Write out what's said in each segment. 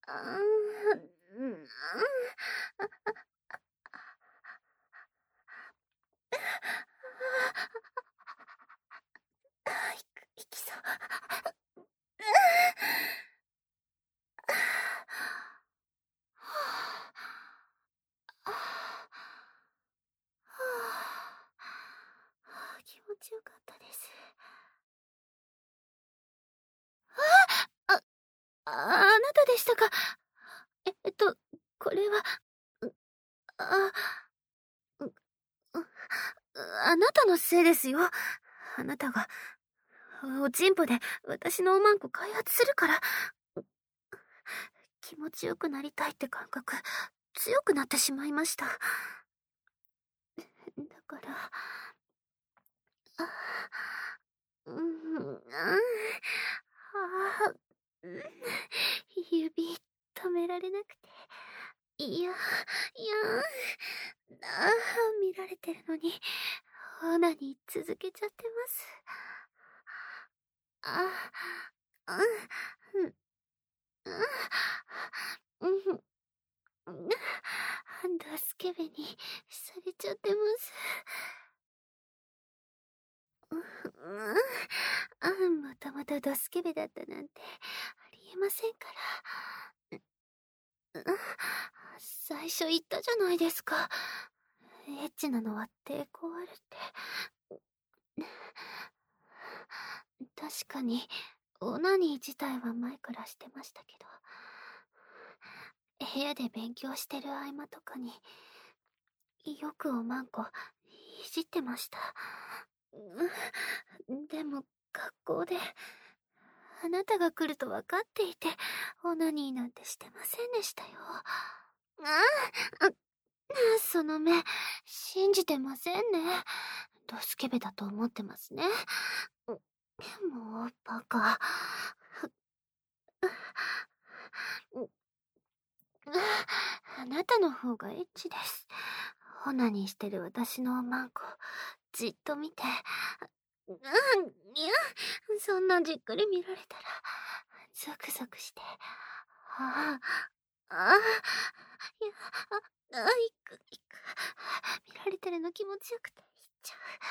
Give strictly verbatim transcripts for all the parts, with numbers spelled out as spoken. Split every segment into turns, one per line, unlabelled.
あーうん、あー、いくいきそう。ああ、気持ちよかったです。あ、ああなたでしたか。ええっと、これは、うあ、ううあなたのせいですよ。あなたが、おちんぽで私のおまんこ開発するから、気持ちよくなりたいって感覚、強くなってしまいました。だから、あ、うん、ああ、うん、指、止められなくて。いや、いや、ああ、見られてるのに、オナに続けちゃってます。あ、あ、うん、うん、うん、ドスケベにされちゃってます。うん、あ、もともとドスケベだったなんてありえませんから。うん、最初言ったじゃないですか。エッチなのは抵抗あるって。確かに、オナニー自体は前からしてましたけど、部屋で勉強してる合間とかに、よくおまんこ、いじってました。うん、でも、学校で、あなたが来ると分かっていて、オナニーなんてしてませんでしたよ。ああ、その目、信じてませんね。ドスケベだと思ってますね。もう、バカ。あなたの方がエッチです。オナニーしてる私のおまんこ、じっと見て。うん、いや、そんなじっくり見られたら、ゾクゾクして。ああ、ああ、いや、あ、あ、いく、いく。見られてるの気持ちよくて、いっちゃ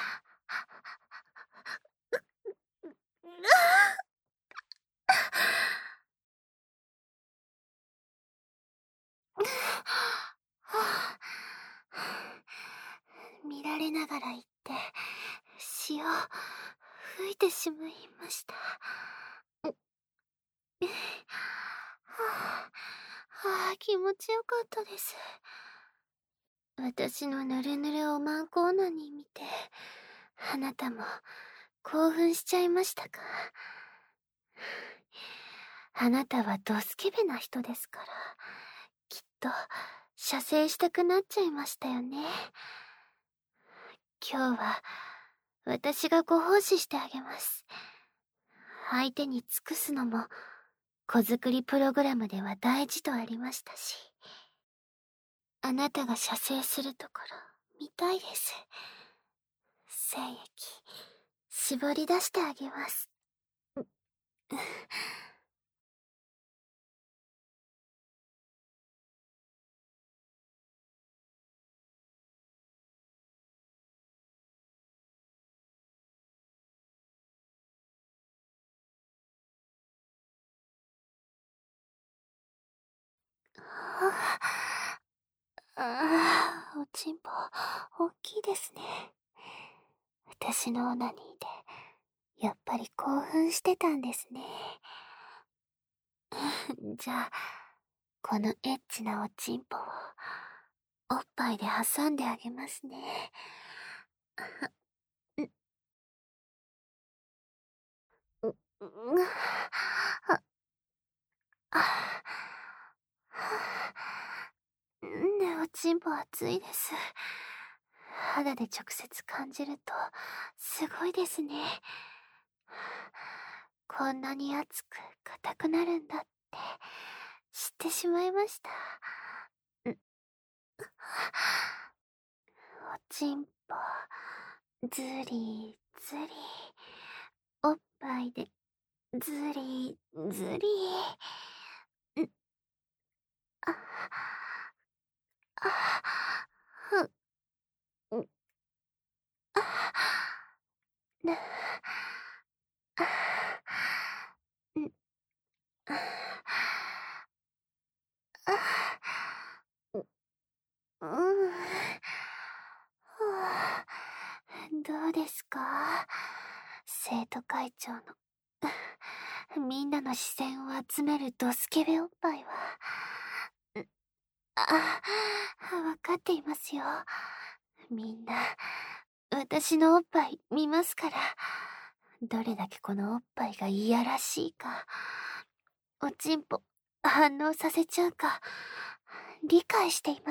う。見られながら言って、血を吹いてしまいました。はあ、はあ、気持ちよかったです。私のぬるぬるおまんこオナニー見て、あなたも興奮しちゃいましたか。あなたはドスケベな人ですから、きっと射精したくなっちゃいましたよね。今日は私がご奉仕してあげます。相手に尽くすのも子作りプログラムでは大事とありましたし、あなたが射精するところ見たいです。精液絞り出してあげます。ああ、おちんぽ大きいですね。私のオナニーでやっぱり興奮してたんですね。じゃあこのエッチなおちんぽをおっぱいで挟んであげますね。う、う、あ、あ、ね、おちんぽ熱いです。肌で直接感じるとすごいですね。こんなに熱く硬くなるんだって知ってしまいました。ん、おちんぽ、ずりずり、おっぱいでずりずり。 ふん、ん、あ、な、あ、ん、あ、あ、う、うん。はあ、どうですか？生徒会長の、みんなの視線を集めるドスケベおっぱいは。ん、あ、わかっていますよ。みんな、私のおっぱい見ますから。どれだけこのおっぱいがいやらしいか、おちんぽ反応させちゃうか、理解しています。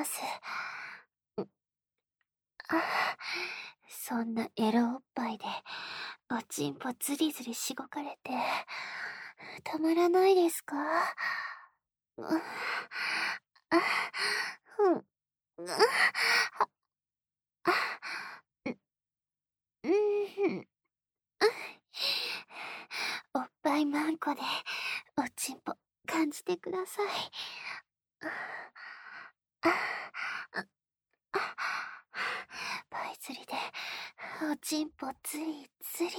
あ、そんなエロおっぱいで、おちんぽズリズリしごかれて、たまらないですか？う、あ、ふん、う、あ、う、うん、おっぱいまんこで、おちんぽ感じてください。あ、あ、あ、パイ釣りで、おちんぽつりつり。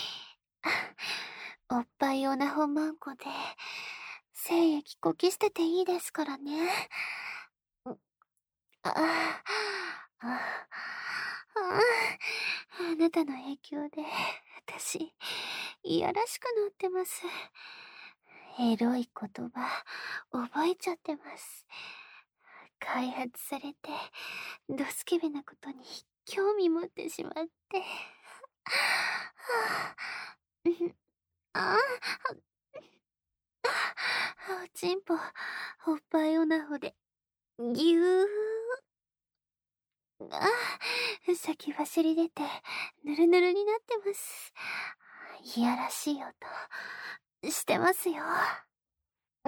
おっぱいオナホマンコで、精液こき捨てていいですからね。ああ、あ、あ、あなたの影響で、私、いやらしくなってます。エロい言葉、覚えちゃってます。開発されて、ドスケベなことに興味持ってしまって。はあ、うん、ああ、おちんぽ、おっぱいオナホで、ぎゅー。ああ、先走り出て、ぬるぬるになってます。いやらしい音、してますよ。うん。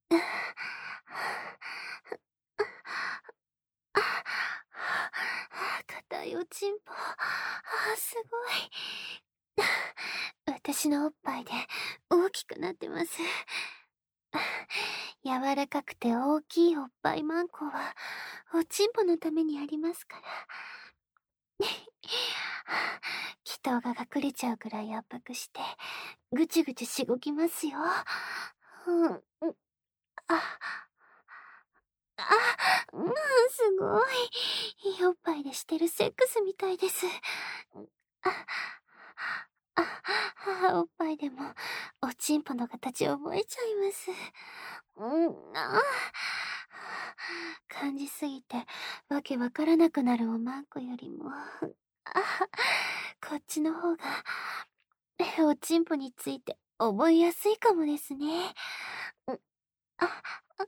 硬いおちんぽ。あ、すごい。私のおっぱいで大きくなってます。柔らかくて大きいおっぱいマンコは、おちんぽのためにありますから。気筒が隠れちゃうくらい圧迫して、ぐちゅぐちゅしごきますよ。うん、あ、あ、うん、すごい。いいおっぱいでしてるセックスみたいです。あ、あ、あ、おっぱいでも、おちんぽの形覚えちゃいます。うん、あ、感じすぎて、わけわからなくなるおまんこよりも、あ、こっちの方が、おちんぽについて覚えやすいかもですね。うん、あ、あ、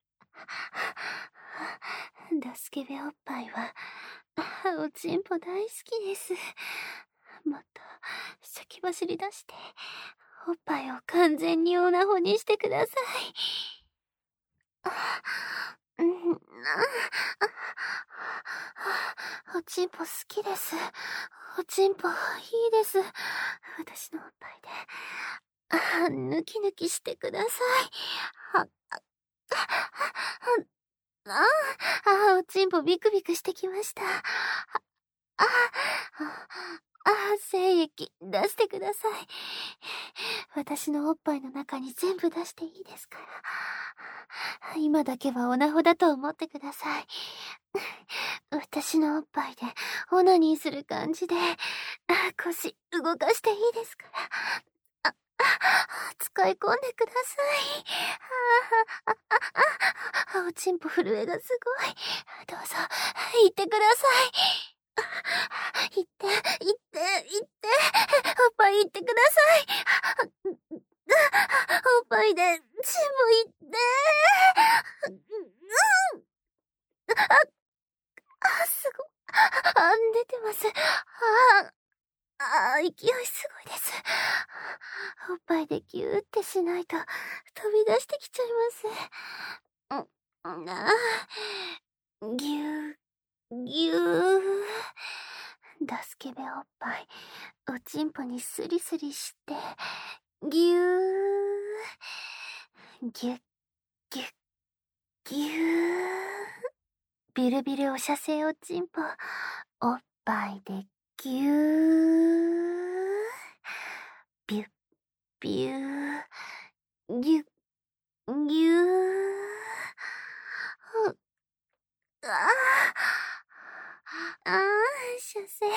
ダスケベおっぱいは、おちんぽ大好きです。もっと、先走り出して、おっぱいを完全にオナホにしてください。あ、うん、あ、あ、おちんぽ好きです。おちんぽいいです。私のおっぱいで、あ、ぬきぬきしてください。あ、あ、あ、あ、おちんぽビクビクしてきました。あ、あ、あ、精液出してください。私のおっぱいの中に全部出していいですから。今だけはオナホだと思ってください。私のおっぱいでオナニーする感じで、腰動かしていいですから。あ、あ、使い込んでください。あ、あ、あ、あ、おちんぽ震えがすごい。どうぞ、言ってください。言って、言って、言って、おっぱい言ってください。おっぱいで、全部言って。あ、あ、すごい。あ、出てます。あ、あ、勢いすごいです。おっぱいでギューってしないと飛び出してきちゃいます。うん、あ、ぎゅー、ぎゅー。ダスケベおっぱい、おちんぽにスリスリして、ぎゅー、ぎゅっ、ぎゅっ、ぎゅー。 ビルビルおしゃせいおちんぽ、おっぱいでぎゅー。ビュッビュー。ぎゅっぎゅー。うああ、ああ、射精、すごいです。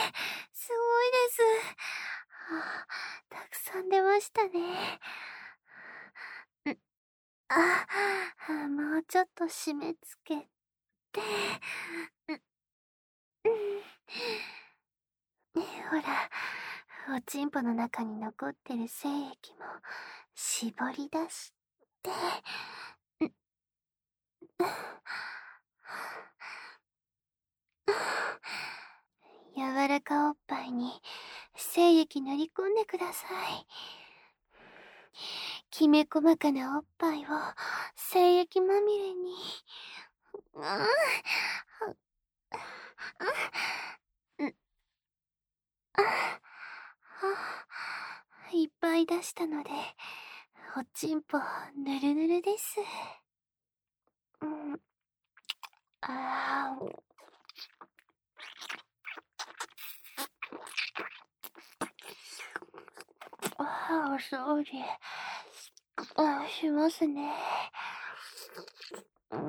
はあ、たくさん出ましたね。ん、あ、もうちょっと締め付けて。ん、うん、ほら、おちんぽの中に残ってる精液も絞り出して。ん、柔らかおっぱいに精液塗り込んでください。きめ細かなおっぱいを精液まみれに。うん、うん、あ、いっぱい出したので、おちんぽぬるぬるです。うん、あー、あー、お掃除、あ、しますね。うん、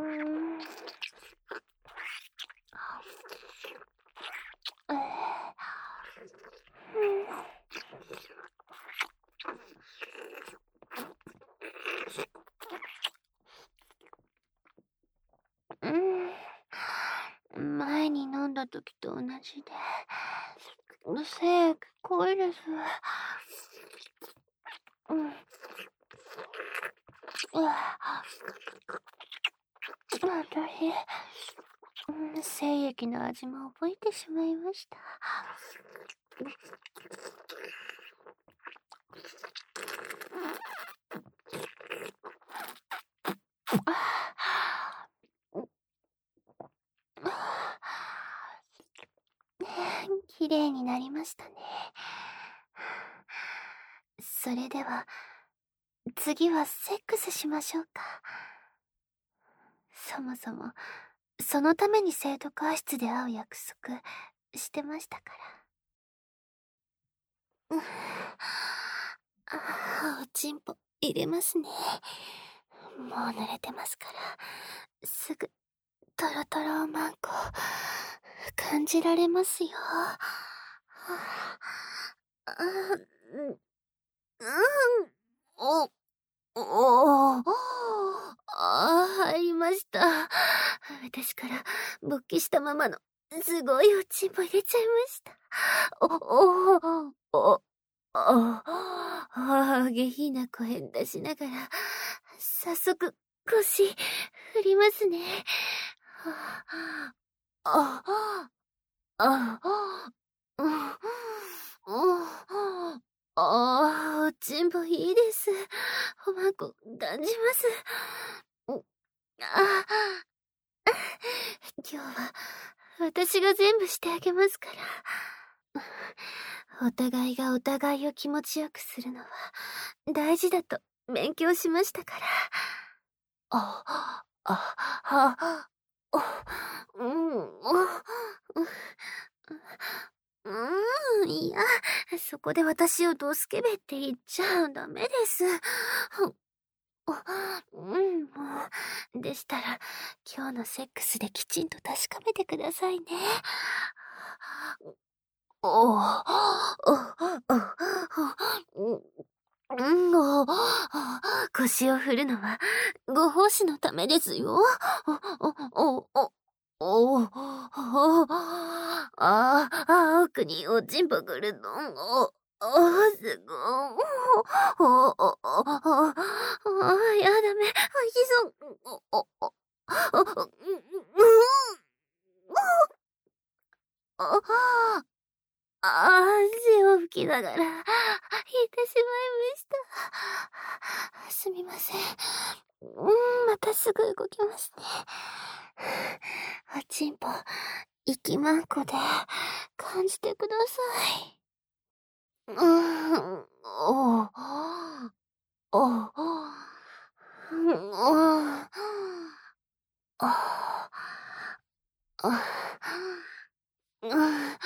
えー、うん、うん、前に飲んだ時と同じで、精液濃いです。うん、うわ、私、うん、精液の味も覚えてしまいました。きれいになりましたね。それでは、次はセックスしましょうか。そもそも、そのために生徒会室で会う約束してましたから。うん、あ、おちんぽ入れますね。もう濡れてますから、すぐトロトロマンコ感じられますよ。はあ、あ、うん、うん、お、おお、ああ、入りました。私から勃起したままのすごいおちんぽ入れちゃいました。お、お、お、ああ、下品な声出しながら、早速腰振りますね。ああ、あ、あ、うん、うん、ああ、おちんぽいいです。おまんこ感じます。うん、あ、今日は私が全部してあげますから。お互いがお互いを気持ちよくするのは大事だと勉強しましたから。あ、あ、あ、あ、うん、あ、うん、いや、そこで私をドスケベって言っちゃダメです。うん、もう、でしたら、今日のセックスできちんと確かめてくださいね。おお、お、お、うん、お、腰を振るのは、ご奉仕のためですよ。お、お、お、お、お、ああ、奥におちんぽくるの。お、お、すごい。お、お、お、お、お、やだめ、吐きそう。お、お、お、お、うん、お、ああ、汗を拭きながら、引いてしまいました。すみません。うん、またすぐ動きますね。おちんぽ、息まんこで感じてください。うん、おお、おお、うん、おお、 あ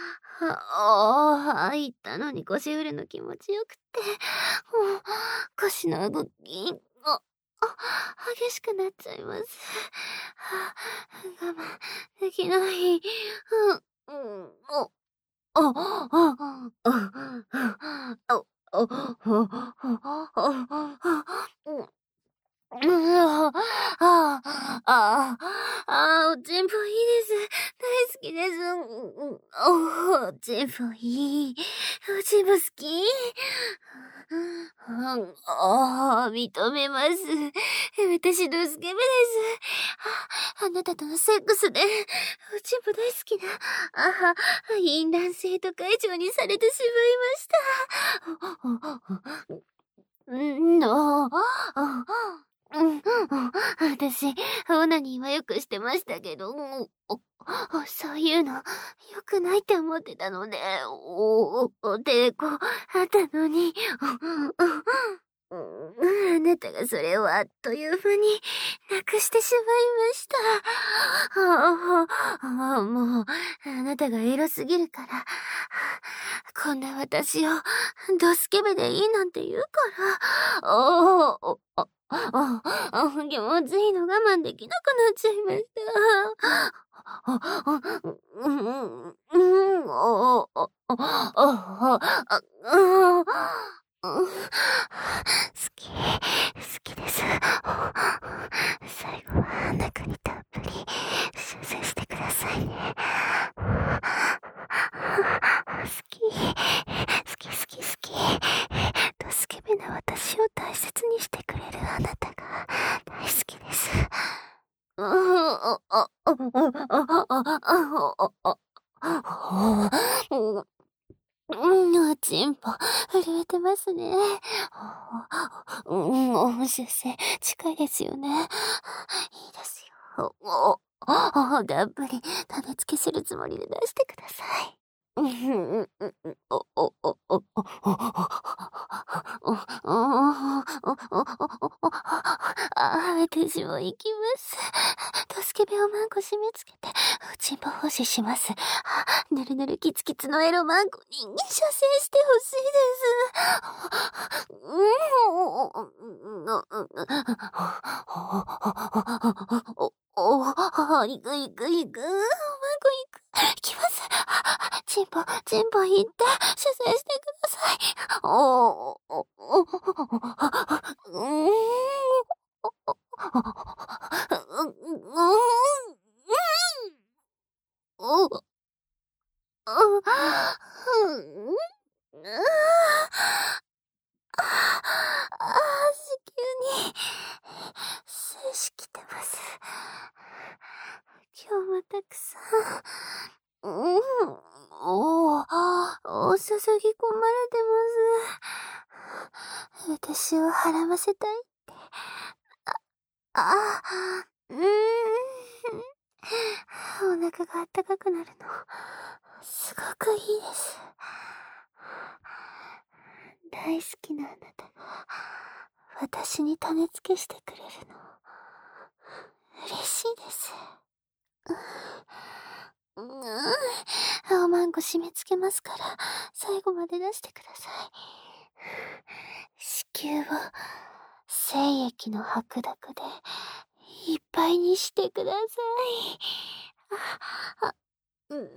あ、言ったのに腰振るの気持ちよくって、もう腰の動きが、あ、激しくなっちゃいます。はあ、我慢できない。うん、うん、お、あ、あ、あ、あ、あ、あ、あ、あ、あ、うん。うわ、ああ、ああ、ああ、おちんぽいいです。大好きです。うんうん、おちんぽいい。おちんぽ好き。うん、ああ、認めます。私のスケベです。あ、あなたとのセックスで、おちんぽ大好きな、ああ、淫乱生徒会長にされてしまいました。うん、ああ、うん、私、オナニーはよくしてましたけど、おそういうの、良くないって思ってたので、お、お、抵抗あったのに、うん、あなたがそれをあっという間になくしてしまいました。ああ、もう、あなたがエロすぎるから、こんな私をドスケベでいいなんて言うから、おお、あ、あ、あ、気持ちいいの我慢できなくなっちゃいました。あ、あ、うん、うん、うん、お、お、お、お、あ、あ、うん、好き、好きです。最後は中にたっぷり修正してくださいね。好き、好き好き好き。ドスケベな私を大切にしてくれるあなたが大好きです。うん、あ、あ、あ、あ、あ、あ、あ、あ、うん、おちんぽ、震えてますね。うん、修正、近いですよね。いいですよ。お、お、たっぷり種付けするつもりで出してください。うん、うん、うん、お、お、お、お、お、お、あ、私も行きます。ドスケベをマンコ締め付けて、チンポ奉仕します。ぬるぬるキツキツのエロマンコに射精してほしいです。お、お、行く行く行く。マンコ行く。行きます。チンポ、チンポ行って、射精してください。お、お、お、お、うん。お、お、うん。ああ、子宮に、精子来てます。今日もたくさん、うん、おお、お注ぎ込まれてます。私を孕ませたいって。あ、あ、うーん。お腹があったかくなるの、すごくいいです。大好きなあなたが、私に種付けしてくれるの、嬉しいです。うん、青マンゴ締め付けますから、最後まで出してください。子宮を精液の白濁でいっぱいにしてください。あ、あ、うん、うん、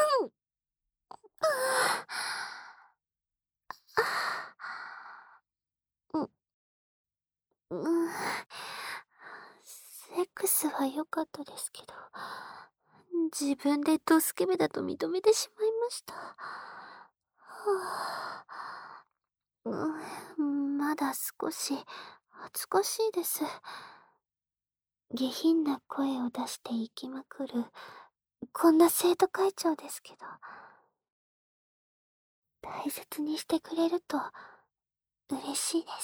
うん、うん。セックスは良かったですけど、自分でドスケベだと認めてしまいました。はあ、うん、まだ少し恥ずかしいです。下品な声を出して生きまくる、こんな生徒会長ですけど、大切にしてくれると嬉しいです。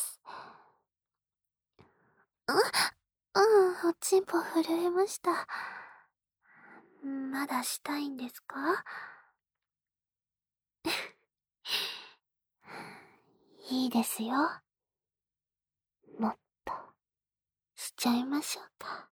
あ、うん、おちんぽ震えました。まだしたいんですか？いいですよ。もっとしちゃいましょうか。